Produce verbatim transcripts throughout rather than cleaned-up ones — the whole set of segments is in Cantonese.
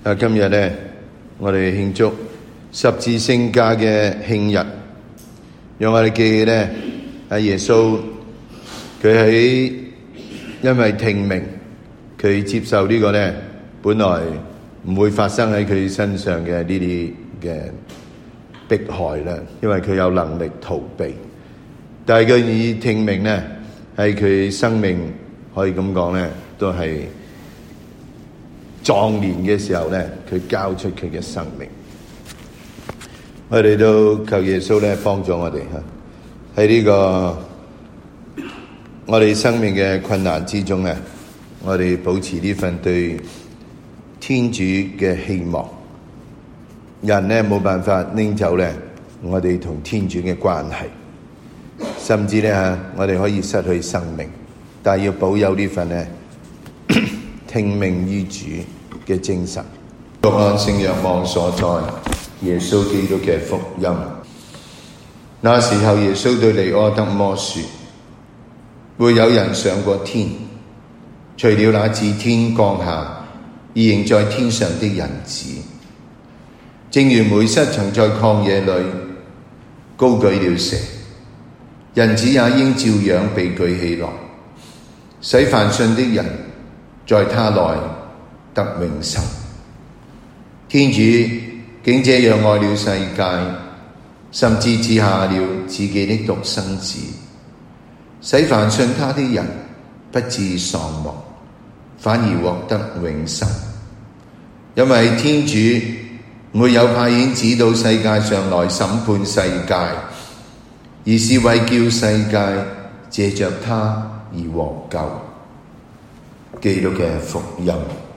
啊，今日咧，我哋慶祝十字聖架嘅慶日，讓我哋記起咧，阿耶穌佢喺因為聽命，佢接受呢個咧，本來唔會發生喺佢身上嘅呢啲嘅迫害啦，因為佢有能力逃避。但係佢以聽命咧，係佢生命可以咁講咧，都係壯年嘅時候咧，佢交出佢嘅生命。我哋都求耶穌咧幫助我哋吓，喺呢個我哋生命嘅困難之中咧，我哋保持呢份對天主嘅希望。人咧冇辦法拎走咧我哋同天主嘅關係，甚至咧吓我哋可以失去生命，但係要保有呢份咧聽命於主嘅精神。讀按聖若望所在耶穌基督嘅福音。那時候耶穌對尼苛德摩說：會有人上過天，除了那自天降下而仍在天上的人子。正如梅瑟曾在曠野裏高舉了蛇，人子也應照樣被舉起來，使凡信的人在他內得永生。天主竟這樣愛了世界，甚至賜下了自己的獨生子，使凡信他的人不致喪亡，反而獲得永生。因為天主沒有派遣子到世界上來審判世界，而是為叫世界借着他而獲救。基督嘅福音。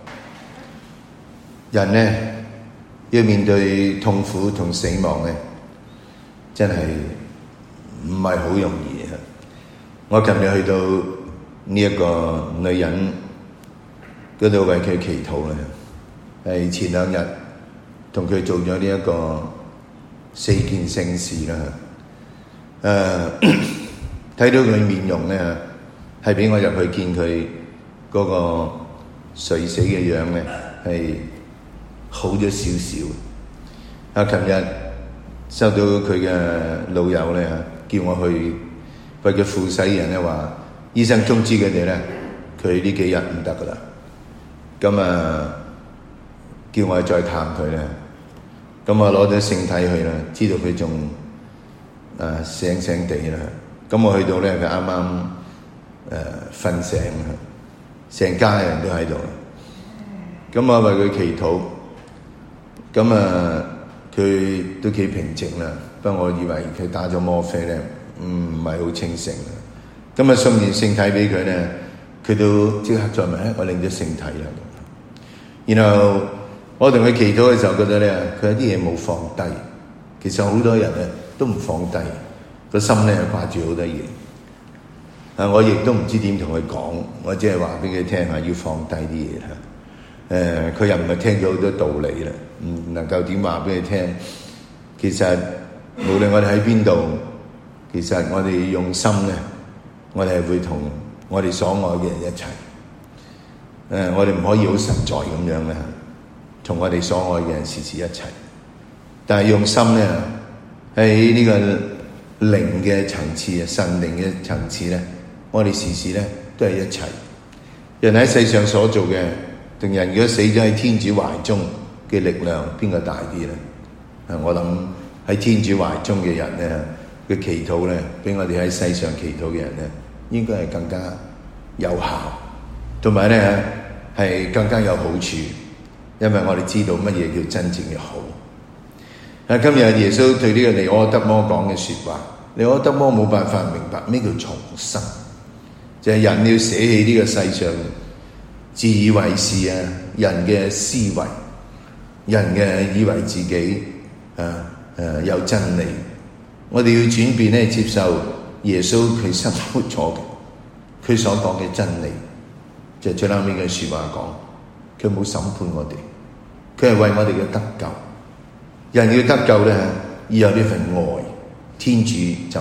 人呢，要面對痛苦同死亡呢，真係唔係好容易啊！我琴日去到呢一個女人嗰度為佢祈禱咧，係前兩日同佢做咗呢一個四件聖事啦。誒、呃，睇到佢面容咧，係俾我入去見佢嗰個垂死嘅樣咧，係好咗少少。啊，琴日收到佢嘅老友咧，叫我去為佢付洗人咧，話醫生通知佢哋咧，佢呢幾日唔得噶啦。咁啊，叫我再探佢咧。咁我攞咗聖體去啦，知道佢仲誒醒醒地啦。咁我去到咧，佢啱啱誒瞓醒啦，成家人都喺度。咁我為佢祈禱，咁啊佢都幾平靜啦。不過我以為佢打咗嗎啡咧，唔係好清醒啦。咁啊送完聖體俾佢咧，佢都即刻再問：我領咗聖體啦。然後我同佢祈禱嘅時候，覺得咧佢有啲嘢冇放低。其實好多人咧都唔放低，個心咧掛住好多嘢。啊，我亦都唔知點同佢講，我只係話俾佢聽下，要放低啲嘢啦。誒、呃，佢又唔係聽咗好多道理啦，唔能夠點話俾佢聽。其實無論我哋喺邊度，其實我哋用心咧，我哋係會同我哋所愛嘅人一齊。誒、呃，我哋唔可以好實在咁樣咧，同我哋所愛嘅人時時一齊。但係用心咧，喺呢個靈嘅層次啊，神靈嘅層次咧，我哋時時咧都係一齊。人喺世上所做嘅，同人如果死咗喺天主懷中嘅力量，邊個大啲咧？啊，我諗喺天主懷中嘅人咧，嘅祈禱咧，比我哋喺世上祈禱嘅人咧，應該係更加有效，同埋咧係更加有好處，因為我哋知道乜嘢叫真正嘅好。啊，今日耶穌對呢個尼苛德摩講嘅說話，尼苛德摩冇辦法明白咩叫重生，就係、是、人要捨棄呢個世上自以為是啊，人嘅思維，人嘅以為自己啊誒有真理。我哋要轉變咧，接受耶穌佢生活咗嘅，佢所講嘅真理，就係、最後面嘅說話講，佢冇審判我哋，佢係為我哋嘅得救。人要得救咧，要有呢份愛，天主就係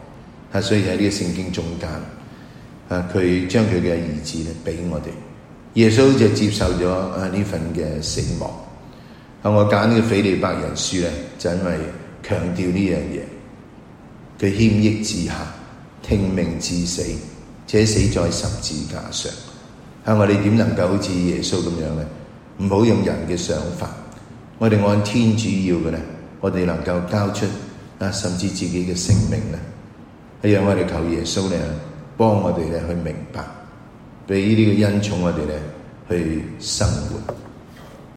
愛。啊，所以喺呢個聖經中間，啊，佢將佢嘅兒子咧俾我哋。 耶穌就接受咗啊呢份嘅死亡。喺我揀呢個腓利伯人書咧，就因為強調呢樣嘢，佢謙抑至下，聽命至死，且死在十字架上。喺我哋點能夠好似耶穌咁樣咧？唔好用人嘅想法，我哋按天主要嘅咧，我哋能夠交出啊，甚至自己嘅性命咧，係讓我哋求耶穌咧，幫我哋咧去明白，俾呢個恩寵我哋咧去生活。